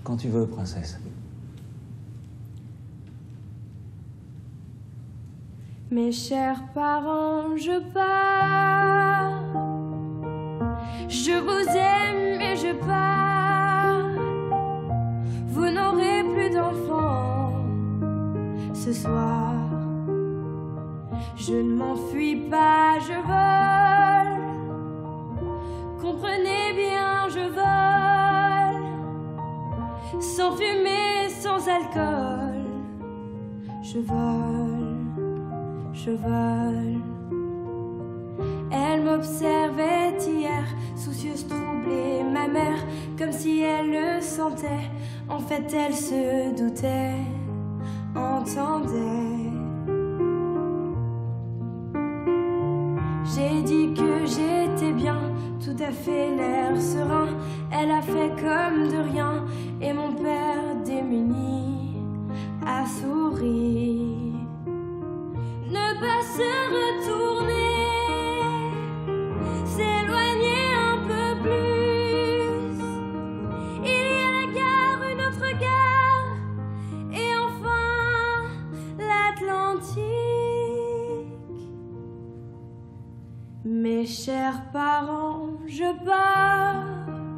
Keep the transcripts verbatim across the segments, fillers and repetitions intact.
Quand tu veux, princesse. Mes chers parents, je pars. Je vous aime et je pars. Vous n'aurez plus d'enfants ce soir. Je ne m'enfuis pas, je vole. Comprenez bien, je vole. Sans fumée, sans alcool. Je vole, je vole. Elle m'observait hier, soucieuse, troublée, ma mère, comme si elle le sentait. En fait, elle se doutait, entendait. J'ai dit que j'étais bien, tout à fait l'air serein. Elle a fait comme de rien, et mon père démuni a souri. Ne pas se retourner, s'éloigner un peu plus. Il y a la gare, une autre gare, et enfin l'Atlantique. Mes chers parents, je pars.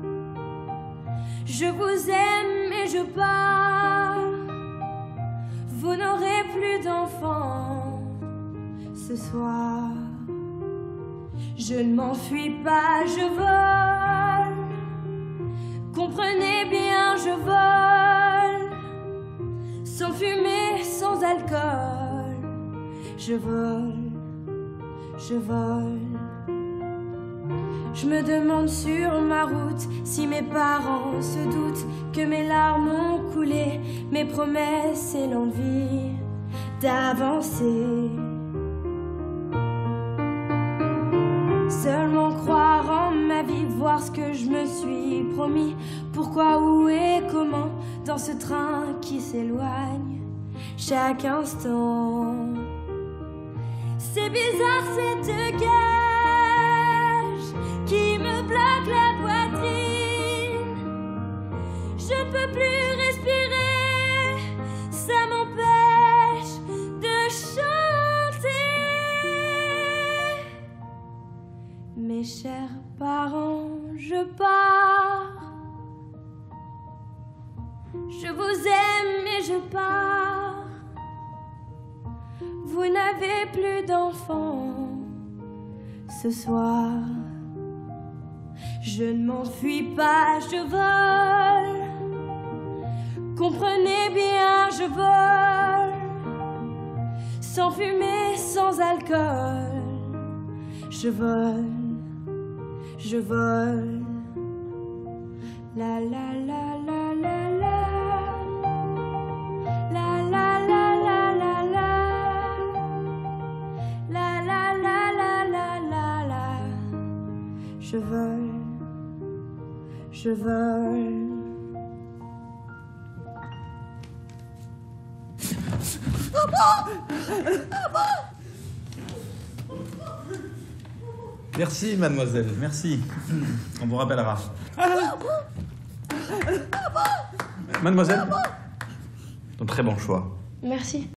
Je vous aime et je pars. Vous n'aurez plus d'enfants ce soir. Je ne m'enfuis pas, je vole. Comprenez bien, je vole. Sans fumée, sans alcool. Je vole, je vole. Je me demande sur ma route si mes parents se doutent que mes larmes ont coulé, mes promesses et l'envie d'avancer. Seulement croire en ma vie, voir ce que je me suis promis. Pourquoi, où et comment, dans ce train qui s'éloigne chaque instant. C'est bizarre cette cage qui me bloque la poitrine. Je ne peux plus respirer, ça m'empêche de chanter. Mes chers parents, je pars. Je vous aime et je pars. Vous n'avez plus d'enfants ce soir. Je ne m'enfuis pas, je vole. Comprenez bien, je vole. Sans fumée, sans alcool. Je vole, je vole. La la la la la la. La la la la la la. La la la la la la la. Je vole. Je vole. Merci, mademoiselle, merci. On vous rappellera. Mademoiselle, un très bon choix. Merci.